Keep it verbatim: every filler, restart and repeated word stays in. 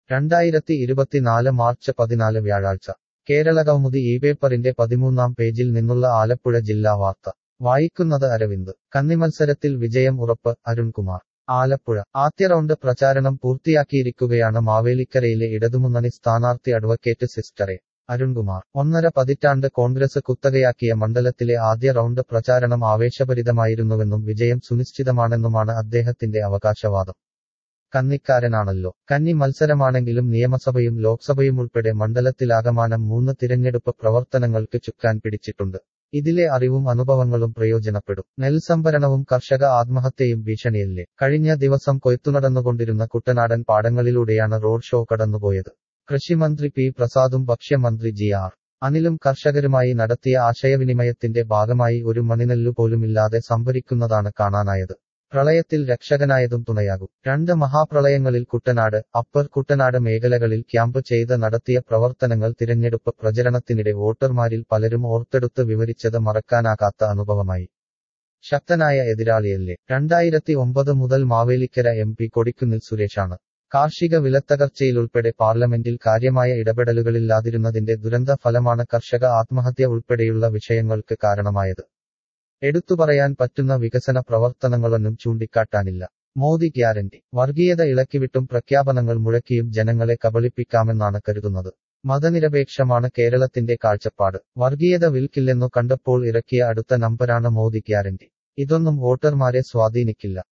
രണ്ടായിരത്തി ഇരുപത്തിനാല് മാർച്ച് പതിനാല് വ്യാഴാഴ്ച കേരളകൗമുദി ഈ പേപ്പറിന്റെ പതിമൂന്നാം പേജിൽ നിന്നുള്ള ആലപ്പുഴ ജില്ലാ വാർത്ത വായിക്കുന്നത് അരവിന്ദ്. കന്നിമത്സരത്തിൽ വിജയം ഉറപ്പ്, അരുൺകുമാർ. ആലപ്പുഴ ആദ്യ റൗണ്ട് പ്രചാരണം പൂർത്തിയാക്കിയിരിക്കുകയാണ് മാവേലിക്കരയിലെ ഇടതുമുന്നണി സ്ഥാനാർത്ഥി അഡ്വക്കേറ്റ് സിസ്റ്റർ എ. അരുൺകുമാർ. ഒന്നര പതിറ്റാണ്ട് കോൺഗ്രസ് കുത്തകയാക്കിയ മണ്ഡലത്തിലെ ആദ്യ റൗണ്ട് പ്രചാരണം ആവേശഭരിതമായിരുന്നുവെന്നും വിജയം സുനിശ്ചിതമാണെന്നുമാണ് അദ്ദേഹത്തിന്റെ അവകാശവാദം. കന്നിക്കാരനാണല്ലോ. കന്നി മത്സരമാണെങ്കിലും നിയമസഭയും ലോക്സഭയുമുൾപ്പെടെ മണ്ഡലത്തിലാകമാനം മൂന്ന് തിരഞ്ഞെടുപ്പ് പ്രവർത്തനങ്ങൾക്ക് ചുക്കാൻ പിടിച്ചിട്ടുണ്ട്. ഇതിലെ അറിവും അനുഭവങ്ങളും പ്രയോജനപ്പെടും. നെൽസംഭരണവും കർഷക ആത്മഹത്യയും ഭീഷണിയല്ലേ. കഴിഞ്ഞ ദിവസം കൊയ്ത്തുനടന്നുകൊണ്ടിരുന്ന കുട്ടനാടൻ പാടങ്ങളിലൂടെയാണ് റോഡ് ഷോ കടന്നുപോയത്. കൃഷിമന്ത്രി പി പ്രസാദും ഭക്ഷ്യമന്ത്രി ജി ആർ അനിലും കർഷകരുമായി നടത്തിയ ആശയവിനിമയത്തിന്റെ ഭാഗമായി ഒരു മണിനെല്ലു പോലുമില്ലാതെ സംഭരിക്കുന്നതാണ് കാണാനായത്. പ്രളയത്തിൽ രക്ഷകനായതും തുണയാകും. രണ്ട് മഹാപ്രളയങ്ങളിൽ കുട്ടനാട്, അപ്പർ കുട്ടനാട് മേഖലകളിൽ ക്യാമ്പ് ചെയ്ത് നടത്തിയ പ്രവർത്തനങ്ങൾ തിരഞ്ഞെടുപ്പ് പ്രചരണത്തിനിടെ വോട്ടർമാരിൽ പലരും ഓർത്തെടുത്ത് വിവരിച്ചത് മറക്കാനാകാത്ത അനുഭവമായി. ശക്തനായ എതിരാളിയല്ലേ. രണ്ടായിരത്തി ഒമ്പത് മുതൽ മാവേലിക്കര എം പി കൊടിക്കുന്നിൽ സുരേഷാണ്. കാർഷിക വിലത്തകർച്ചയിലുൾപ്പെടെ പാർലമെന്റിൽ കാര്യമായ ഇടപെടലുകളില്ലാതിരുന്നതിന്റെ ദുരന്ത ഫലമാണ് കർഷക ആത്മഹത്യ ഉൾപ്പെടെയുള്ള വിഷയങ്ങൾക്ക് കാരണമായത്. എടുത്തുപറയാൻ പറ്റുന്ന വികസന പ്രവർത്തനങ്ങളൊന്നും ചൂണ്ടിക്കാട്ടാനില്ല. മോദി ഗ്യാരണ്ടി. വർഗീയത ഇളക്കിവിട്ടും പ്രഖ്യാപനങ്ങൾ മുഴക്കിയും ജനങ്ങളെ കബളിപ്പിക്കാമെന്നാണ് കരുതുന്നത്. മതനിരപേക്ഷമാണ് കേരളത്തിന്റെ കാഴ്ചപ്പാട്. വർഗീയത വിൽക്കില്ലെന്നു കണ്ടപ്പോൾ ഇറക്കിയ അടുത്ത നമ്പരാണ് മോദി ഗ്യാരണ്ടി. ഇതൊന്നും വോട്ടർമാരെ സ്വാധീനിക്കില്ല.